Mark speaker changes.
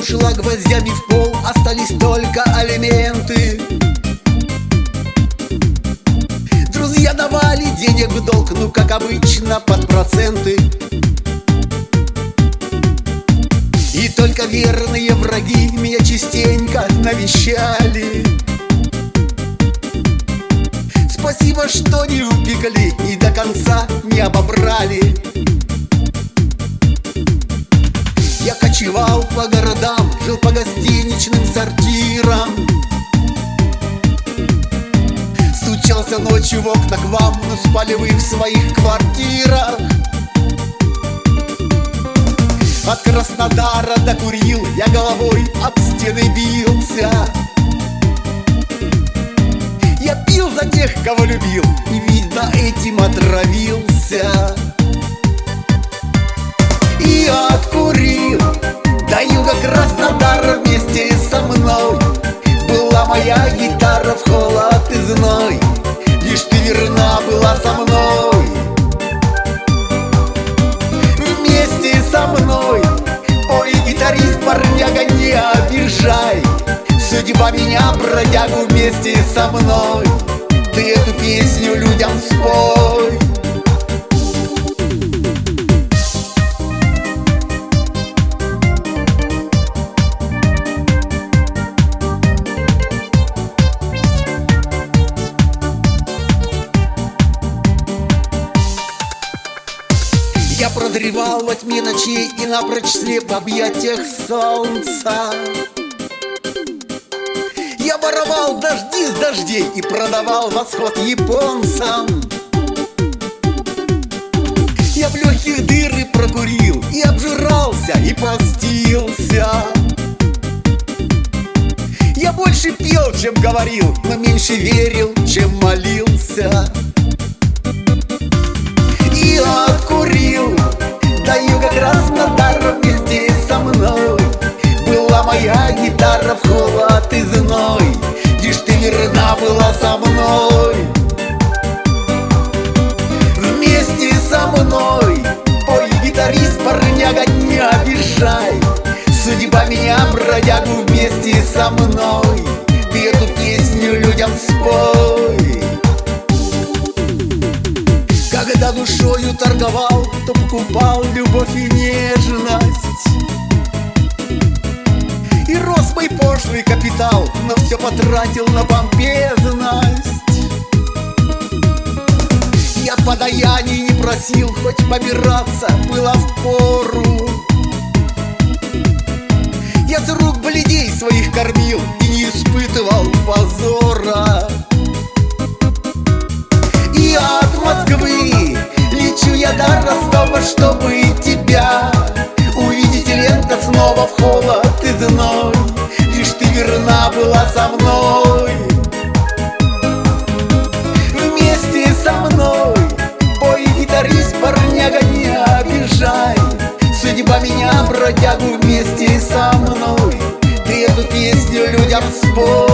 Speaker 1: ушла гвоздями в пол, остались только алименты. Друзья давали денег в долг, ну как обычно, под проценты. И только верные враги меня частенько навещали. Спасибо, что не упекли и до конца не обобрали. Я кочевал по городам, жил по гостиничным сортирам. Стучался ночью в окна к вам, но спали вы в своих квартирах. От Краснодара докурил, я головой об стены бился. Я пил за тех, кого любил, и, видно, этим отравился. И откурил до юга Краснодара вместе со мной. Была моя гитара в холод и зной, лишь ты верна была со мной. Вместе со мной, ой, гитарист, парняга, не обижай. Судьба меня, бродягу, вместе со мной. Ты эту песню людям спой. Я продревал во тьме ночей и напрочь слеп в объятиях солнца. Я воровал дожди с дождей и продавал восход японцам. Я в легких дыры прокурил и обжирался, и постился. Я больше пел, чем говорил, но меньше верил, чем молился. И откурил до юга Краснодара вместе со мной. Была моя гитара в холод и зной, лишь ты верна была со мной. Вместе со мной, ой, гитарист, парняга, не обижай. Судьба меня, бродягу, вместе со мной. Ты эту песню людям спой. Когда душою торговал, то покупал любовь и нежность. И рос мой пошлый капитал, но все потратил на помпезность. Я подаяний не просил, хоть побираться было впору. Я с рук бледей своих кормил и не испытывал позора. И от Москвы лечу я до Ростова, чтобы тебя увидеть. Лента снова в холод и зной, лишь ты верна была со мной. Вместе со мной, ой, гитарист, парняга, не обижай. Судьба меня, бродягу, вместе со мной. Ты эту песню людям спой.